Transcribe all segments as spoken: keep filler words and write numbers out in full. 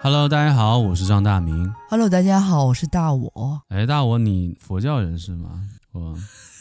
Hello， 大家好，我是张大明。 Hello， 大家好，我是大我。 哎，大我，你佛教人士吗？我，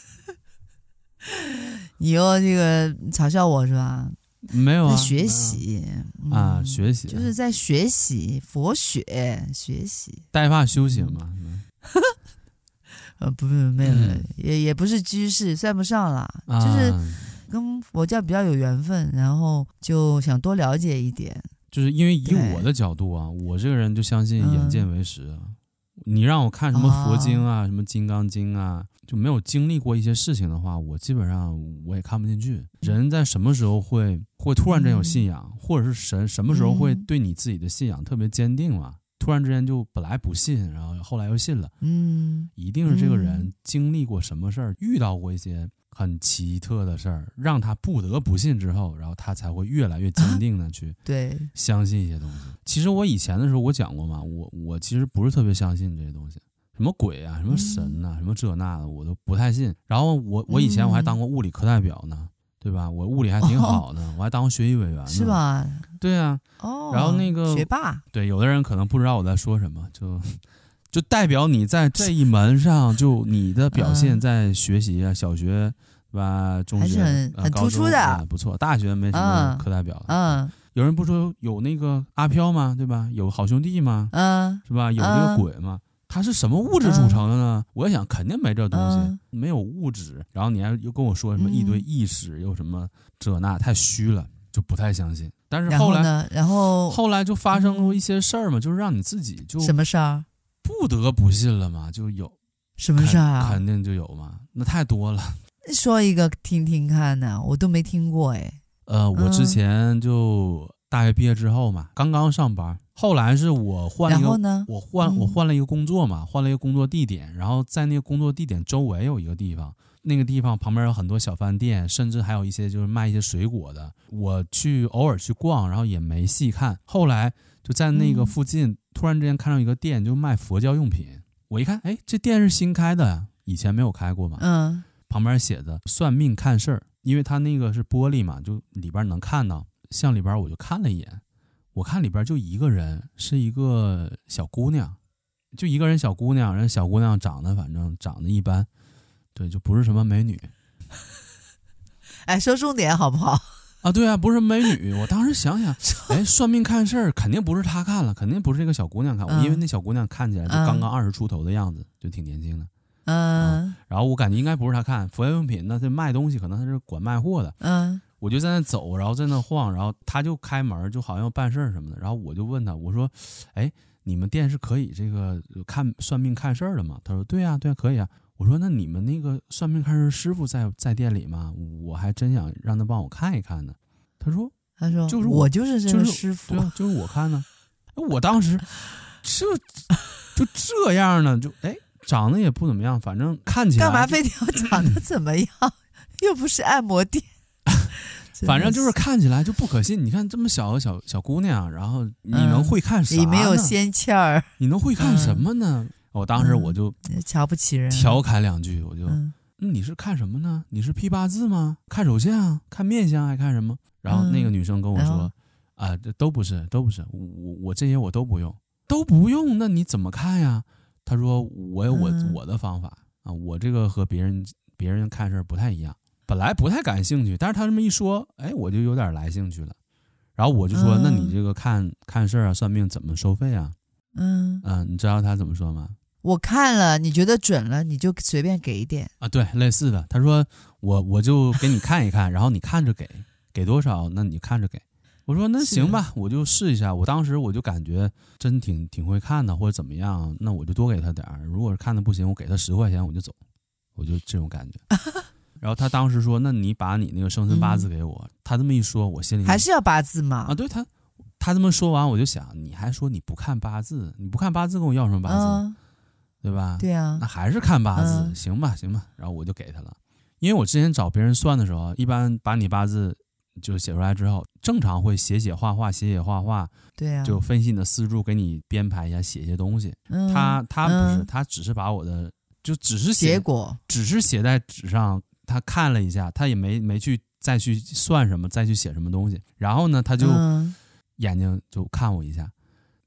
你又这个嘲笑我是吧？ 没有啊， 在学习、 嗯、啊，学习就是在学习佛学，学习带发修行嘛。 呃，不不没有、嗯，也也不是居士，算不上啦、啊，就是跟佛教比较有缘分，然后就想多了解一点。 就是因为以我的角度啊，我这个人就相信眼见为实啊。嗯、你让我看什么佛经啊、哦、什么金刚经啊，就没有经历过一些事情的话，我基本上我也看不进去。人在什么时候会会突然间有信仰、嗯、或者是神什么时候会对你自己的信仰特别坚定嘛、嗯、突然之间就本来不信，然后后来又信了。嗯，一定是这个人经历过什么事儿，遇到过一些很奇特的事儿，让他不得不信之后，然后他才会越来越坚定的去对相信一些东西。其实我以前的时候我讲过嘛，我我其实不是特别相信这些东西，什么鬼啊，什么神啊，嗯、什么这那的我都不太信。然后我我以前我还当过物理课代表呢，对吧？我物理还挺好的，哦、我还当过学习委员呢， 是吧？ 对啊。哦。然后那个学霸， 对，有的人可能不知道我在说什么，就。就代表你在这一门上，就你的表现在学习啊，嗯、小学对吧，中学还是很、呃、很突出的、 啊，不错。大学没什么课代表，嗯，有人不说有那个阿飘吗？对吧？有好兄弟吗？嗯，是吧？有这个鬼吗？它是什么物质组成的呢？嗯、我想肯定没这东西，嗯、没有物质。然后你还又跟我说什么一堆意识，又、嗯、什么这那，太虚了，就不太相信。但是后来呢？然后后来就发生过一些事儿嘛，嗯、就是让你自己就什么事儿？ 不得不信了嘛，就有什么事啊？ 肯定就有嘛，那太多了。 说一个听听看呢、啊，我都没听过哎。 呃，我之前就大学毕业之后嘛，嗯、刚刚上班，后来是我换了一个， 然后呢， 我换、嗯、我换了一个工作嘛，换了一个工作地点，然后在那个工作地点周围有一个地方，那个地方旁边有很多小饭店，甚至还有一些就是卖一些水果的。我去偶尔去逛，然后也没细看，后来就在那个附近。嗯突然之间看到一个店，就卖佛教用品。我一看，哎，这店是新开的，以前没有开过嘛。嗯。旁边写着算命看事儿，因为它那个是玻璃嘛，就里边能看到。向里边我就看了一眼，我看里边就一个人，是一个小姑娘，就一个人小姑娘，人小姑娘长得反正长得一般，对，就不是什么美女。 哎，说重点好不好？ 啊，对啊，不是美女。我当时想想，哎，算命看事儿肯定不是她看了，肯定不是这个小姑娘看，嗯、因为那小姑娘看起来就刚刚二十出头的样子，嗯、就挺年轻的。嗯、啊，然后我感觉应该不是她看佛教用品，那这卖东西可能她是管卖货的。嗯，我就在那走，然后在那晃，然后她就开门，就好像要办事儿什么的。然后我就问她，我说，哎，你们店是可以这个看算命看事儿的吗？她说，对呀、啊，对呀、啊，可以啊。我说那你们那个算命看事师傅在在店里吗？我还真想让他帮我看一看呢。他说他说就是我就是这个师傅， 就是、对啊，就是我看呢。我当时这就这样呢，就哎长得也不怎么样，反正看起来干嘛非得要长得怎么样？又不是按摩店。 反正就是看起来就不可信。你看这么小的小小姑娘，然后你能会看啥呢？ 里面有仙气儿， 你能会看什么呢？嗯我当时我就瞧不起人， 调侃两句，我就、嗯嗯、你是看什么呢？你是批八字吗？看手相、看面相还看什么？然后那个女生跟我说，啊、嗯，这、呃、都不是，都不是，我我这些我都不用，都不用，那你怎么看呀？她说我有我、嗯、我的方法啊，我这个和别人别人看事儿不太一样。本来不太感兴趣，但是她这么一说，哎，我就有点来兴趣了。然后我就说，嗯、那你这个看看事儿啊、算命怎么收费啊？嗯嗯、呃，你知道她怎么说吗？ 我看了，你觉得准了，你就随便给一点啊。对，类似的。他说我我就给你看一看，然后你看着给，给多少，那你看着给。我说那行吧，我就试一下。我当时我就感觉真挺挺会看的，或者怎么样，那我就多给他点儿。如果是看的不行，我给他十块钱我就走，我就这种感觉。然后他当时说，那你把你那个生辰八字给我。嗯、他这么一说，我心里还是要八字嘛。 啊，对他他这么说完，我就想，你还说你不看八字，你不看八字跟我要什么八字？嗯对吧？ 对啊， 那还是看八字，嗯、行吧，行吧。然后我就给他了，因为我之前找别人算的时候，一般把你八字就写出来之后，正常会写写画画，写写画画， 对啊， 就分析你的思路，给你编排一下，写一些东西。嗯、他他不是，嗯、他只是把我的就只是写结果， 只是写在纸上，他看了一下，他也没没去再去算什么，再去写什么东西。然后呢，他就眼睛就看我一下。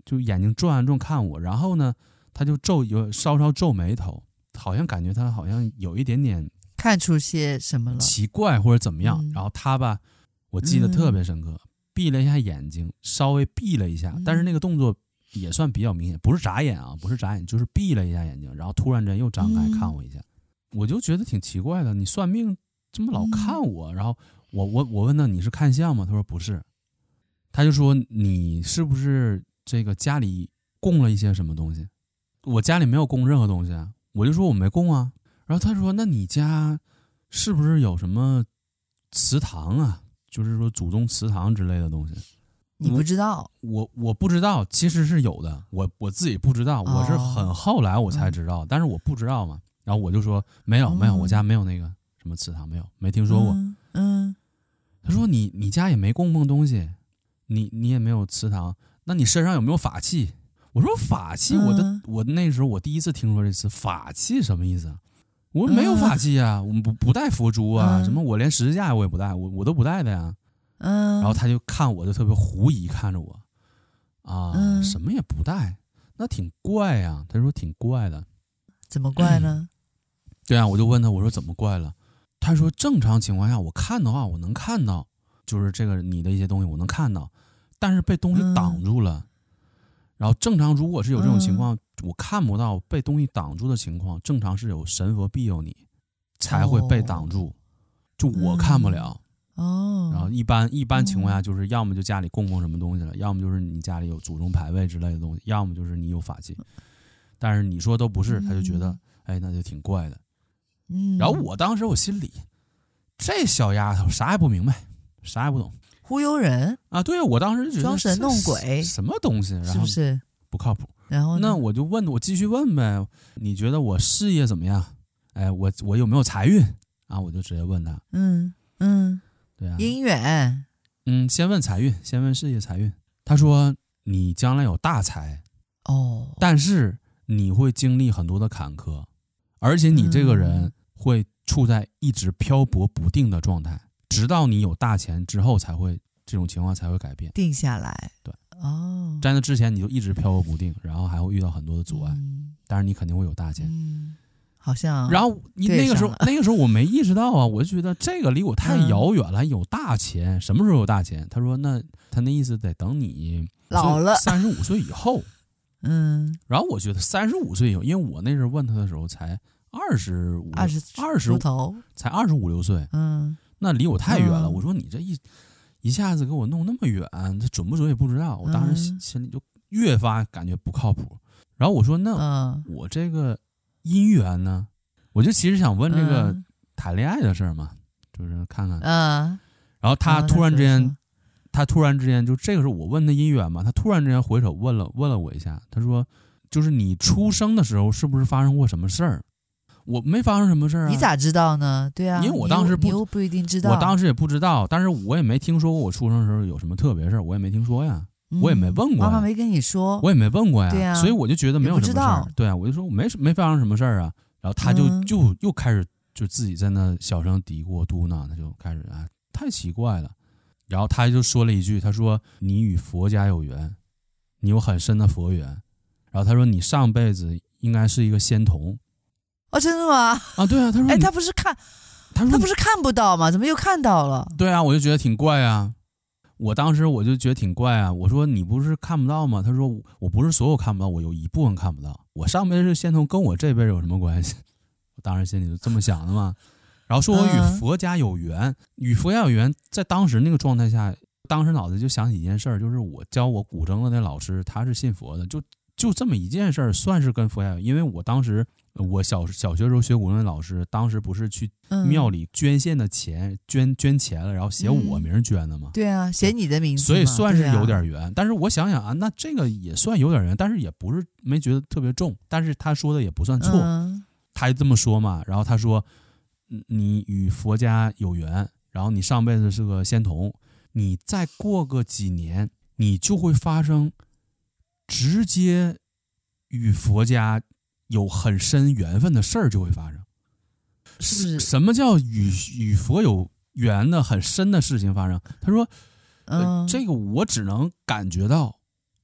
就眼睛转啊转看我，然后呢，他就皱有稍稍皱眉头，好像感觉他好像有一点点看出些什么了， 奇怪或者怎么样。 嗯、 然后他吧，我记得特别深刻，嗯、闭了一下眼睛，稍微闭了一下，但是那个动作也算比较明显，不是眨眼啊，不是眨眼，就是闭了一下眼睛，然后突然间又张开看我一下，嗯、我就觉得挺奇怪的，你算命这么老看我，嗯、然后我我我问他你是看相吗？他说不是，他就说你是不是这个家里供了一些什么东西？我家里没有供任何东西啊，我就说我没供啊。然后他说那你家是不是有什么祠堂啊？就是说祖宗祠堂之类的东西？ 你不知道？ 我我不知道，其实是有的，我我自己不知道，我是很后来我才知道，哦、但是我不知道嘛。然后我就说没有没有，我家没有那个什么祠堂，没有，没听说过。 嗯。嗯他说你你家也没供奉东西，你你也没有祠堂，那你身上有没有法器？我说法器，我的、嗯、我那时候我第一次听说这词，法器什么意思啊？我没有法器啊，嗯、我们不不带佛珠啊，嗯、什么我连十字架我也不带，我我都不带的呀。嗯，然后他就看我就特别狐疑看着我，啊，嗯、什么也不带，那挺怪呀。他说挺怪的， 怎么怪呢？ 嗯、对啊，我就问他，我说怎么怪了？他说正常情况下我看的话我能看到，就是这个你的一些东西我能看到，但是被东西挡住了。嗯、然后正常如果是有这种情况，嗯、我看不到被东西挡住的情况，正常是有神佛庇佑你才会被挡住，哦、就我看不了。 哦， 然后一般一般情况下就是要么就家里供奉什么东西了，嗯、要么就是你家里有祖宗牌位之类的东西，要么就是你有法器。但是你说都不是，他就觉得、嗯、哎那就挺怪的。 嗯， 然后我当时我心里，这小丫头啥也不明白，啥也不懂， 忽悠人啊！对，我当时觉得装神弄鬼， 什么东西，然后是不是不靠谱？ 然后那我就问，我继续问呗。你觉得我事业怎么样？哎，我我有没有财运啊？我就直接问他。 嗯嗯， 对啊， 姻缘。 嗯，先问财运，先问事业财运。他说你将来有大财哦， 但是你会经历很多的坎坷。而且你这个人会处在一直漂泊不定的状态，嗯、直到你有大钱之后才会这种情况才会改变定下来。 对哦， 在那之前你就一直漂泊不定，然后还会遇到很多的阻碍，嗯、但是你肯定会有大钱。 嗯，好像。 然后你那个时候那个时候我没意识到啊，我就觉得这个离我太遥远了。嗯、有大钱什么时候有大钱？他说那他那意思得等你老了三十五岁以后。 嗯， 然后我觉得三十五岁以后，因为我那时候问他的时候才二十五、 二十二十出头， 才二十五六岁， 嗯， 那离我太远了。嗯、我说你这一一下子给我弄那么远，这准不准也不知道。我当时心里就越发感觉不靠谱。然后我说那我这个姻缘呢？我就其实想问这个谈恋爱的事儿嘛，就是看看。 嗯， 然后他突然之间。他突然之间就这个是我问的姻缘嘛，他突然之间回首问了问了我一下，他说就是你出生的时候是不是发生过什么事儿？我没发生什么事儿啊。 你咋知道呢？对啊， 因为我当时不你又不一定知道， 我当时也不知道，但是我也没听说过我出生的时候有什么特别事儿，我也没听说呀，嗯、我也没问过， 妈妈没跟你说， 我也没问过呀， 对啊， 所以我就觉得没有什么事儿，对啊，我就说我没没发生什么事儿啊，然后他就、嗯、就又开始就自己在那小声嘀咕嘟囔，他就开始啊，太奇怪了。然后他就说了一句，他说你与佛家有缘，你有很深的佛缘。然后他说你上辈子应该是一个仙童。 哦，真的吗？ 啊，对啊，他说， 哎，他不是看，他说他不是看不到吗？怎么又看到了？ 对啊，我就觉得挺怪啊。我当时我就觉得挺怪啊。我说你不是看不到吗？他说我不是所有看不到，我有一部分看不到。我上辈子是仙童，跟我这辈子有什么关系？我当时心里就这么想的嘛。然后说我与佛家有缘，嗯、与佛家有缘，在当时那个状态下，当时脑子就想起一件事儿，就是我教我古筝的那老师，他是信佛的，就就这么一件事儿，算是跟佛家有。因为我当时我小小学时候学古筝的老师，当时不是去庙里捐献的钱，嗯、捐捐钱了，然后写我名捐的嘛、嗯。 对啊，写你的名字， 所以算是有点缘。啊、但是我想想啊，那这个也算有点缘，但是也不是没觉得特别重。但是他说的也不算错，嗯、他这么说嘛，然后他说。你与佛家有缘，然后你上辈子是个仙童，你再过个几年，你就会发生直接与佛家有很深缘分的事儿就会发生。 是什么叫与与佛有缘的很深的事情发生？他说，呃，嗯、这个我只能感觉到，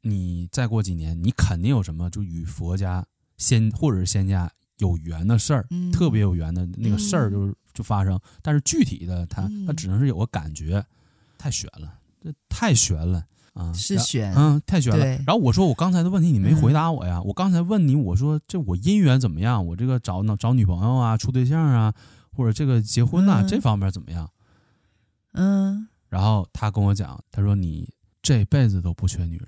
你再过几年，你肯定有什么就与佛家仙或者是仙家有缘的事儿、嗯，特别有缘的那个事儿就、嗯、就发生，但是具体的它它只能是有个感觉，太悬了，这太悬了啊！ 是悬， 嗯，太悬了。然后我说我刚才的问题你没回答我呀，嗯、我刚才问你，我说这我姻缘怎么样？我这个找找女朋友啊，处对象啊，或者这个结婚啊、嗯、这方面怎么样？ 嗯， 然后他跟我讲，他说你这辈子都不缺女人。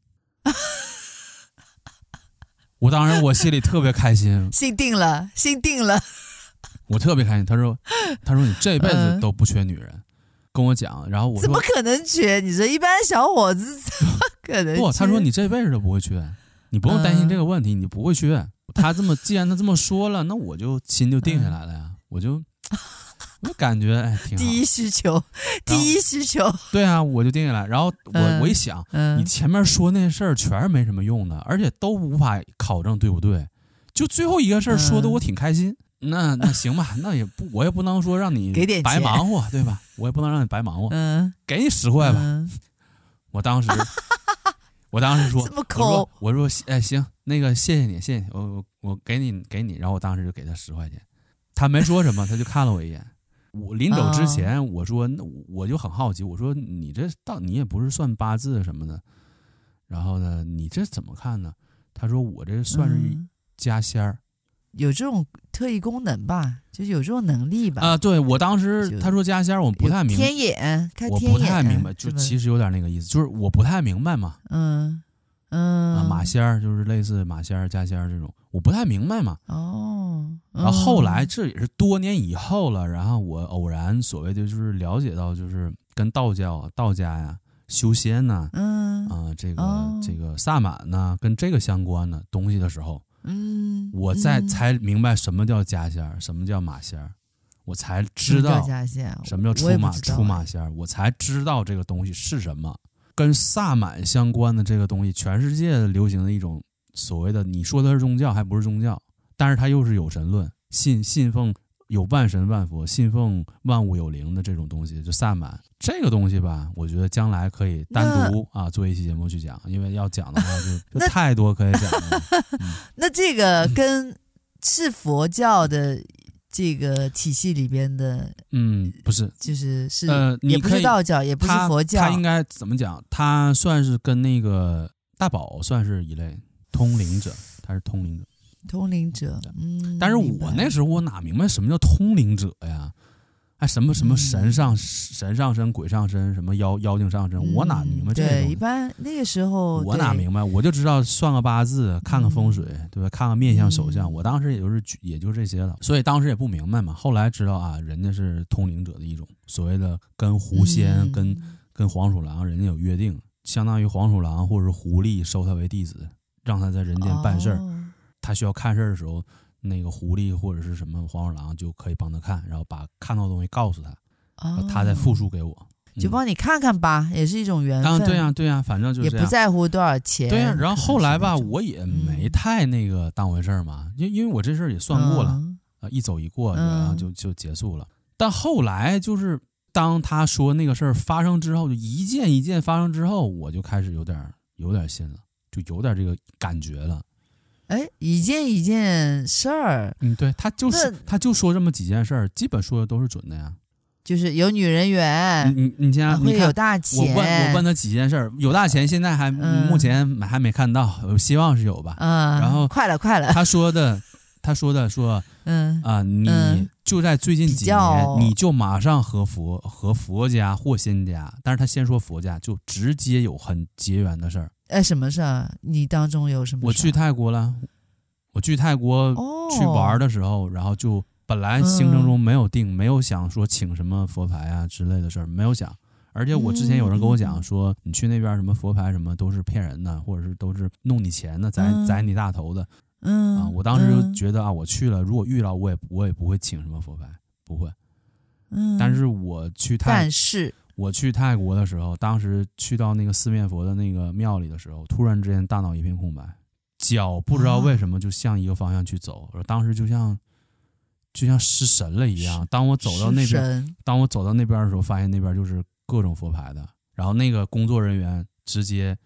我当时我心里特别开心， 心定了，心定了， 我特别开心。他说，他说你这辈子都不缺女人，嗯、跟我讲。然后我说怎么可能缺？你说一般小伙子怎么可能缺？ 不，他说你这辈子都不会缺，你不用担心这个问题，嗯、你不会缺。他这么既然他这么说了，那我就心就定下来了呀，嗯、我就。我感觉哎挺好， 第一需求，第一需求， 对啊，我就定下来。然后我、嗯、我一想、嗯，你前面说那事儿全是没什么用的，而且都无法考证对不对？就最后一个事儿说的我挺开心，嗯、那那行吧，那也不我也不能说让你白忙活，对吧？我也不能让你白忙活，嗯，给你十块吧。嗯、我当时，我当时说， 这么抠， 我说我说哎行，那个谢谢你，谢谢你，我我我给你给你，然后我当时就给他十块钱，他没说什么，他就看了我一眼。我临走之前，我说，那我就很好奇，我说你这到你也不是算八字什么的，然后呢，你这怎么看呢？他说我这算是家仙儿、嗯， 有这种特异功能吧，就是有这种能力吧。 啊、呃，对我当时他说家仙儿，我不太明白， 天眼，开天眼，我不太明白，就其实有点那个意思，就是我不太明白嘛。 嗯嗯， 啊，马仙儿就是类似马仙儿、家仙儿这种，我不太明白嘛。 哦， 然后后来这也是多年以后了，然后我偶然所谓的就是了解到，就是跟道教、道家呀、修仙呐、啊， 嗯啊、呃，这个、 哦、 这个萨满呐，跟这个相关的东西的时候， 嗯， 我才、嗯、才明白什么叫家仙儿，什么叫马仙儿，我才知道什么叫出马出马仙儿，我才知道这个东西是什么。跟萨满相关的这个东西，全世界流行的一种所谓的，你说的是宗教还不是宗教，但是它又是有神论，信信奉有万神万佛，信奉万物有灵的这种东西，就萨满这个东西吧，我觉得将来可以单独啊做一期节目去讲，因为要讲的话就就太多可以讲了。嗯、 那这个跟是佛教的这个体系里边的， 嗯，不是， 就是是呃， 也不是道教，也不是佛教， 它应该怎么讲？它算是跟那个大宝算是一类通灵者，他是通灵者。 通灵者，嗯， 但是我那时候我哪明白什么叫通灵者呀？哎，什么什么神上、嗯、神上身、鬼上身，什么妖妖精上身，嗯、我哪明白这个？ 对，一般那个时候我哪明白？我就知道算个八字，看个风水，嗯、对吧？看个面相、手相，嗯、我当时也就是也就这些了，所以当时也不明白嘛。后来知道啊，人家是通灵者的一种，所谓的跟狐仙、嗯、跟跟黄鼠狼，人家有约定，相当于黄鼠狼或者是狐狸收他为弟子，让他在人间办事儿。哦，他需要看事儿的时候，那个狐狸或者是什么黄鼠狼就可以帮他看，然后把看到的东西告诉他，哦、他再复述给我， 就帮你看看吧，嗯、也是一种缘分。 啊，对呀、啊，对呀、啊，反正就是这样， 也不在乎多少钱。 对呀、啊，然后后来吧，我也没太那个当回事儿嘛，因、嗯、因为我这事儿也算过了，嗯、啊，一走一过，然后就就结束了。但后来就是当他说那个事儿发生之后，就一件一件发生之后，我就开始有点有点信了，就有点这个感觉了。 哎，一件一件事儿， 嗯，对，他就是他就说这么几件事儿，基本说的都是准的呀。 就是有女人缘， 你你先会有大钱。 我问我问他几件事儿，有大钱现在还、嗯、目前还没看到，我希望是有吧。 嗯， 然后快了快了。 他说的他说的说， 嗯啊、呃，你就在最近几年， 嗯、 你就马上和佛和佛家或仙家，但是他先说佛家，就直接有很结缘的事儿。 哎，什么事儿？你当中有什么事儿？ 我去泰国了，我去泰国去玩的时候，哦、然后就本来行程中没有定，嗯、没有想说请什么佛牌啊之类的事儿，没有想。而且我之前有人跟我讲说，嗯、你去那边什么佛牌什么都是骗人的，或者是都是弄你钱的，宰宰你大头的。 嗯啊，我当时就觉得啊，我去了，如果遇到我也我也不会请什么佛牌，不会。 嗯， 但是我去泰， 但是我去泰国的时候，当时去到那个四面佛的那个庙里的时候，突然之间大脑一片空白，脚不知道为什么就向一个方向去走，而、啊、当时就像就像失神了一样。当我走到那边，当我走到那边的时候，发现那边就是各种佛牌的，然后那个工作人员直接就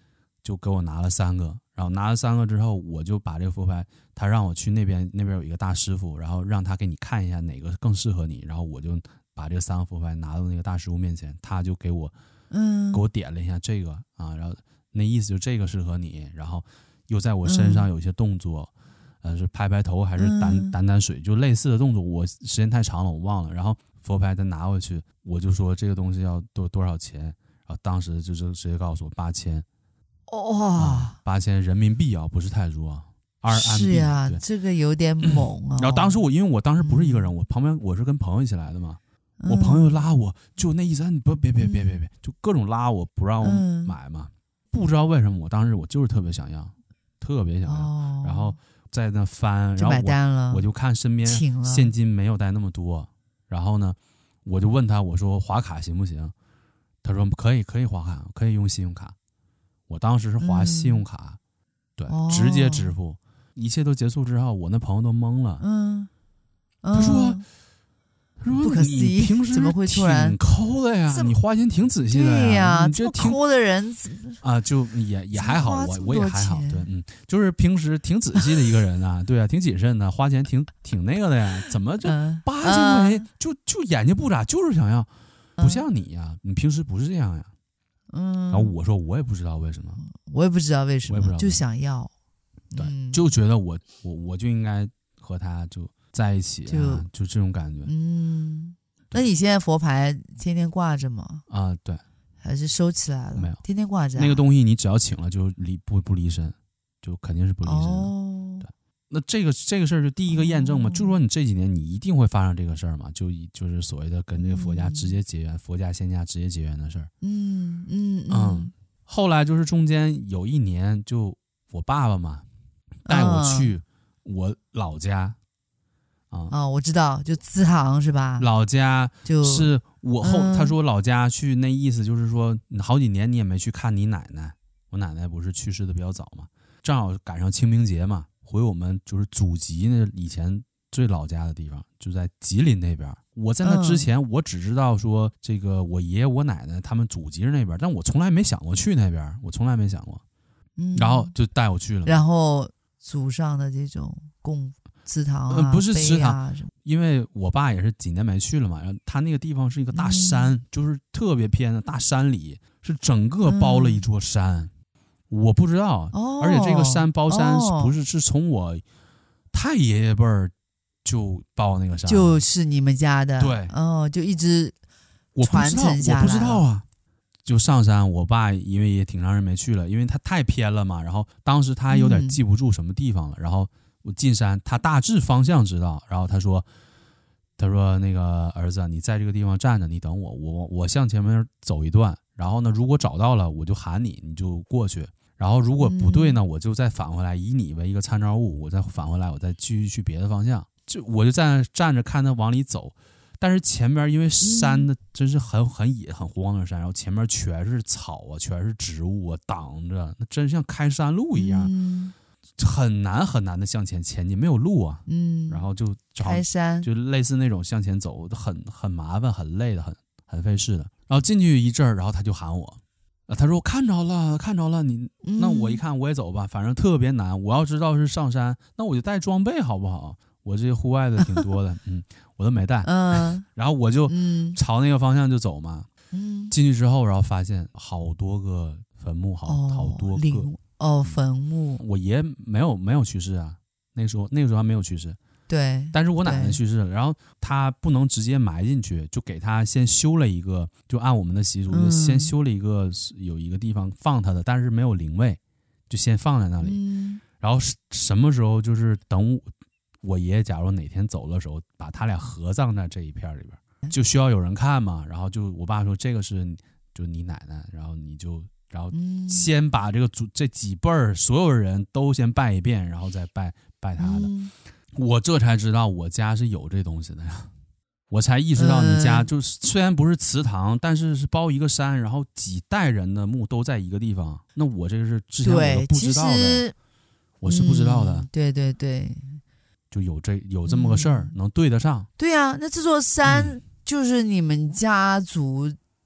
就给我拿了三个，然后拿了三个之后，我就把这个佛牌，他让我去那边，那边有一个大师傅，然后让他给你看一下哪个更适合你，然后我就把这三个佛牌拿到那个大师傅面前，他就给我， 嗯， 给我点了一下这个啊，然后那意思就这个适合你，然后又在我身上有一些动作，嗯、呃，是拍拍头还是掸掸掸水，就类似的动作，我时间太长了我忘了，然后佛牌再拿回去，我就说这个东西要多多少钱，然后当时就是直接告诉我八千。 哇， 八千人民币啊，不是泰铢啊，二安币。 是呀，这个有点猛啊、哦。 然后当时我，因为我当时不是一个人，嗯、我旁边我是跟朋友一起来的嘛，嗯、我朋友拉我，就那意思，你不别别别别别，就各种拉我，不让我买嘛。嗯、不知道为什么，我当时我就是特别想要，特别想要，哦、然后在那翻，然后我我就看身边现金没有带那么多，然后呢，我就问他，我说划卡行不行？他说可以，可以划卡，可以用信用卡。我当时是划信用卡，嗯、对、哦，直接支付。一切都结束之后，我那朋友都懵了。 嗯， 他说：“他说不可思议， 平时怎么会突然挺抠的呀？你花钱挺仔细的呀。 对呀， 你这抠的人啊，就也也还好，我我也还好。对，嗯，就是平时挺仔细的一个人啊，对啊，挺谨慎的，花钱挺挺那个的呀。怎么就八千块钱就就眼睛不眨，就是想要，不像你呀，你平时不是这样呀。” 嗯， 然后我说我也不知道为什么， 我也不知道为什么， 我也不知道就想要， 对， 嗯、 就觉得我我我就应该和他就在一起、啊，就就这种感觉。 嗯，那你现在佛牌天天挂着吗？ 啊，对， 还是收起来了？ 没有， 天天挂着、啊。 那个东西你只要请了就离不不离身，就肯定是不离身的。 哦， 对，那这个这个事儿是第一个验证嘛？哦、就说你这几年你一定会发生这个事儿嘛？就就是所谓的跟这个佛家直接结缘，嗯、佛家仙家直接结缘的事儿。 嗯嗯 嗯, 嗯。后来就是中间有一年，就我爸爸嘛带我去我老家。啊、 哦，我知道，就资行是吧？ 老家就是我后、 嗯、 他说老家去，那意思就是说好几年你也没去看你奶奶。我奶奶不是去世的比较早嘛，正好赶上清明节嘛，回我们就是祖籍那以前最老家的地方，就在吉林那边。我在那之前，嗯、我只知道说这个我爷爷我奶奶他们祖籍是那边，但我从来没想过去那边，我从来没想过。 嗯， 然后就带我去了。 然后祖上的这种供祠堂啊、 嗯，不是祠堂、 啊， 因为我爸也是几年没去了嘛。然后他那个地方是一个大山，嗯、就是特别偏的大山里，是整个包了一座山。嗯、我不知道， 哦、 而且这个山包山不是、 哦、 是从我太爷爷辈儿就包那个山， 就是你们家的， 对， 哦，就一直传承下来。 我不知道啊。就上山，我爸因为也挺长时间没去了，因为他太偏了嘛。然后当时他还有点记不住什么地方了。嗯、然后我进山，他大致方向知道。然后他说：“他说那个儿子，你在这个地方站着，你等我，我我向前面走一段。然后呢，如果找到了，我就喊你，你就过去。然后如果不对呢，嗯、我就再返回来，以你为一个参照物，我再返回来，我再继续去别的方向。就我就在那站着看他往里走。”但是前面因为山的真是很很野很荒的山，然后前面全是草啊，全是植物啊挡着，那真像开山路一样， 嗯、 很难很难的向前前进，没有路啊， 嗯， 然后就开山， 就类似那种向前走，很很麻烦，很累的，很很费事的。然后进去一阵儿，然后他就喊我，他说我看着了，看着了，你那我一看我也走吧，反正特别难。我要知道是上山，那我就带装备好不好？我这些户外的挺多的，嗯，我都没带， 嗯， 然后我就朝那个方向就走嘛， 嗯， 进去之后，然后发现好多个坟墓，好、 哦、 好多个哦坟墓。 我爷没有没有去世啊，那时候那个时候还没有去世， 对， 但是我奶奶去世了，然后他不能直接埋进去，就给他先修了一个，就按我们的习俗， 嗯、 就先修了一个有一个地方放他的，但是没有灵位，就先放在那里， 嗯、 然后什么时候就是等我。我爷爷假如哪天走的时候，把他俩合葬在这一片里边，就需要有人看嘛。然后就我爸说这个是就你奶奶，然后你就然后先把这个祖这几辈儿所有人都先拜一遍，然后再拜拜他的。 嗯、 我这才知道我家是有这东西的呀，我才意识到你家就是虽然不是祠堂，但是是包一个山，然后几代人的墓都在一个地方。那我这个是之前我都不知道的，我是不知道的。 嗯、对对对。 就有这有这么个事儿、嗯，能对得上。 对啊，那这座山就是你们家族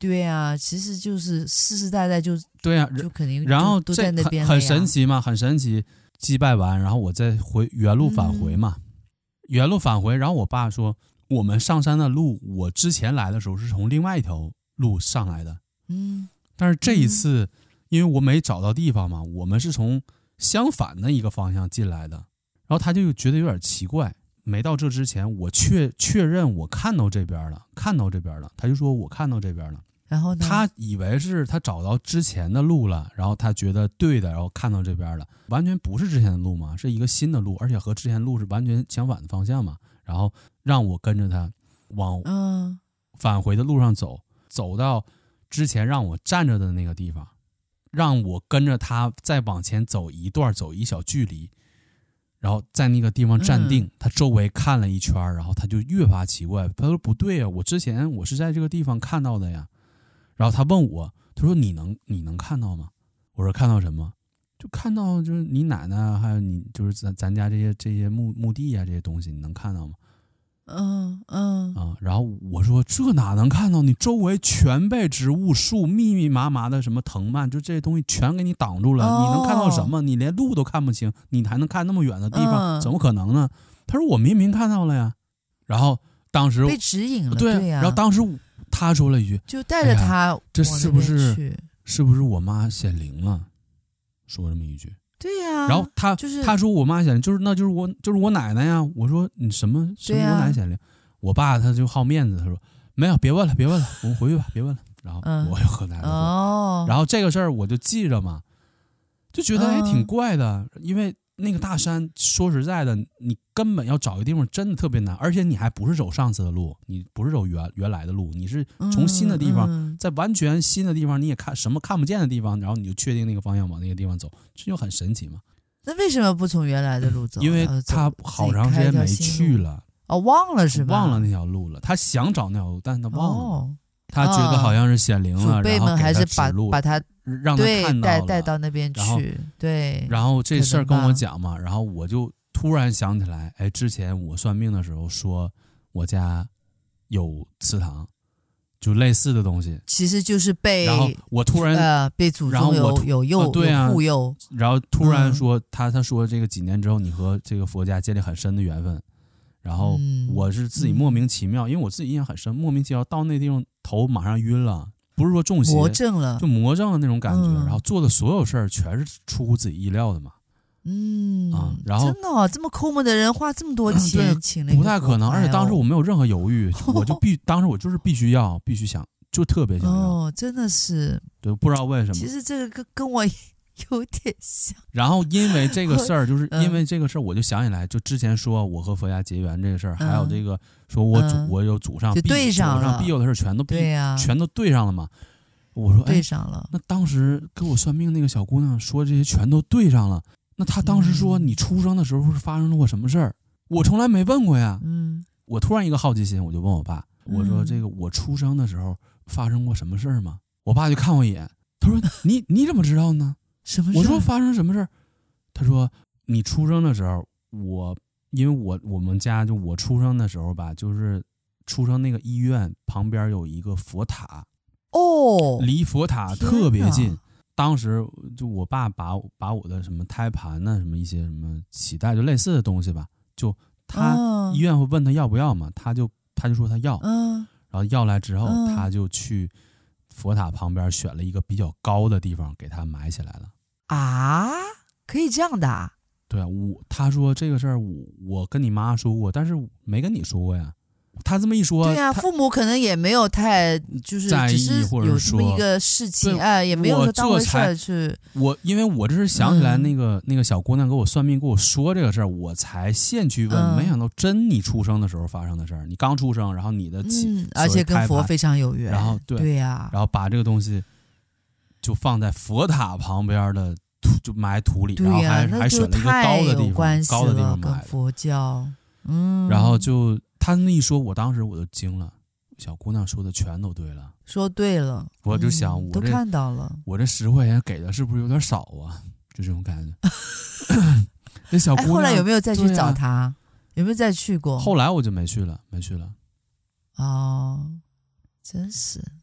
对啊，其实就是世世代代就对啊， 就肯定然后都在那边很很神奇嘛，很神奇。祭拜完，然后我再回原路返回嘛，嗯、原路返回。然后我爸说，我们上山的路，我之前来的时候是从另外一条路上来的， 嗯， 但是这一次，嗯、因为我没找到地方嘛，我们是从相反的一个方向进来的。然后他就觉得有点奇怪。没到这之前，我确确认我看到这边了，看到这边了，他就说我看到这边了。 然后呢？ 他以为是他找到之前的路了，然后他觉得对的，然后看到这边了，完全不是之前的路嘛，是一个新的路，而且和之前路是完全相反的方向嘛。然后让我跟着他往返回的路上走，走到之前让我站着的那个地方，让我跟着他再往前走一段，走一小距离。然后在那个地方站定，他周围看了一圈，然后他就越发奇怪，他说不对啊，我之前我是在这个地方看到的呀。然后他问我，他说你能你能看到吗？我说看到什么？就看到就是你奶奶还有你就是咱咱家这些这些墓墓地啊这些东西，你能看到吗？ 嗯嗯啊，然后我说这哪能看到？你周围全被植物树密密麻麻的什么藤蔓，就这些东西全给你挡住了，哦、你能看到什么？你连路都看不清，你还能看那么远的地方，嗯、怎么可能呢？他说我明明看到了呀。然后当时被指引了， 对， 对呀、 然后当时他说了一句， 就带着他、哎， 这是不是是不是我妈显灵了？说这么一句。 对呀、啊， 然后他、 就是他说我妈显灵，就是那就是我就是我奶奶呀。我说你什么什么我奶奶显灵？啊、我爸他就好面子，他说没有，别问了，别问了，我们回去吧，别问了。然后我又和奶奶、嗯、 哦， 然后这个事儿我就记着嘛，就觉得还挺怪的，嗯、因为那个大山说实在的，你根本要找一个地方真的特别难，而且你还不是走上次的路，你不是走原原来的路，你是从新的地方， 嗯嗯、 在完全新的地方，你也看什么看不见的地方，然后你就确定那个方向往那个地方走，这就很神奇嘛。 那为什么不从原来的路走？ 因为他好长时间没去了， 哦，忘了是吧？ 忘了那条路了。他想找那条路，但是他忘了。哦、他觉得好像是显灵了， 祖辈们还是把把他让他看到了， 带带到那边去。对。 然后这事儿跟我讲嘛，然后我就突然想起来，哎，之前我算命的时候说我家有祠堂。就类似的东西， 其实就是被， 然后我突然呃被祖宗有有诱、 呃、对啊护佑， 然后突然说、嗯、他他说这个几年之后你和这个佛家建立很深的缘分，然后我是自己莫名其妙，嗯、因为我自己印象很深，莫名其妙到那地方头马上晕了，不是说中邪， 魔怔了， 就魔怔了那种感觉，嗯、然后做的所有事儿全是出乎自己意料的嘛。 嗯啊，然后真的、哦、这么抠门的人花这么多钱请了、哦、 不太可能，而且当时我没有任何犹豫，我就必当时我就是必须要必须想，就特别想要。 哦，真的是， 对，不知道为什么。 其实这个跟跟我有点像。 然后因为这个事儿，就是因为这个事儿，我就想起来，就之前说我和佛家结缘这个事儿，嗯、还有这个说我祖、嗯、我有祖上就对上了， 祖上庇佑的事儿全都对呀、啊， 全都对上了嘛。我说对上了、 哎，那当时给我算命那个小姑娘说这些全都对上了。那他当时说你出生的时候是发生了过什么事儿？我从来没问过呀。 嗯， 我突然一个好奇心，我就问我爸，我说这个我出生的时候发生过什么事儿吗？我爸就看我一眼，他说你你怎么知道呢？ 什么事？ 我说发生什么事儿？他说你出生的时候，我因为我我们家就我出生的时候吧，就是出生那个医院旁边有一个佛塔， 哦， 离佛塔特别近。当时就我爸把把我的什么胎盘呢，什么一些什么脐带，就类似的东西吧，就他医院会问他要不要嘛，他就他就说他要， 嗯， 然后要来之后，他就去佛塔旁边选了一个比较高的地方给他埋起来了。 啊，可以这样的啊？ 对啊，我他说这个事儿我我跟你妈说过，但是没跟你说过呀。他这么一说， 对呀、啊，父母可能也没有太就是在意， 只是有这么一个事情，哎，也没有说当回事儿去。 我因为我这是想起来那个、嗯、那个小姑娘给我算命，跟我说这个事儿，我才现去问、嗯。没想到真你出生的时候发生的事儿，你刚出生，然后你的起、 嗯，而且跟佛非常有缘。 然后对对呀、啊， 然后把这个东西就放在佛塔旁边的土，就埋土里， 对啊、 然后还还选了一个高的地方，高的地方埋跟佛教，嗯， 然后就。他那一说，我当时我就惊了。小姑娘说的全都对了， 说对了， 我就想我、 嗯、都看到了， 我这十块钱给的是不是有点少啊？就这种感觉。那小姑娘、 哎、后来有没有再去找他、啊？有没有再去过？ 后来我就没去了，没去了。 哦，真是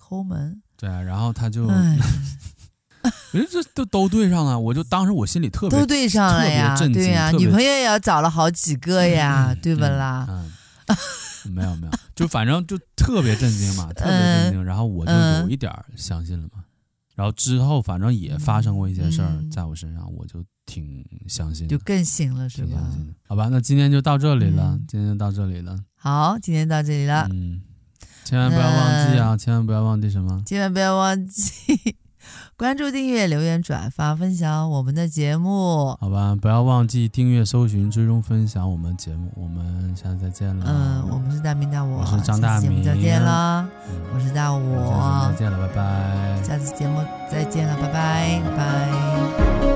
抠门。 对啊，然后他就，人这都都对上了，我就当时我心里特别都对上了呀，对呀，女朋友也要找了好几个呀， 嗯、 对不啦？ 嗯，嗯没有没有，就反正就特别震惊嘛，特别震惊，然后我就有一点相信了嘛。然后之后反正也发生过一些事儿在我身上，我就挺相信的， 就更信了是吧？ 好吧，那今天就到这里了，嗯、今天就到这里了。 好，今天到这里了。 嗯，千万不要忘记啊！千万不要忘记什么？ 千万不要忘记关注、订阅、留言、转发、分享我们的节目。 好吧，不要忘记订阅、搜寻、追踪、分享我们节目。我们下次再见了。 嗯，我们是大明大我， 我是张大明， 再见了。 嗯、 我是大我， 下次再见了，拜拜。 下次节目再见了，拜拜，拜拜。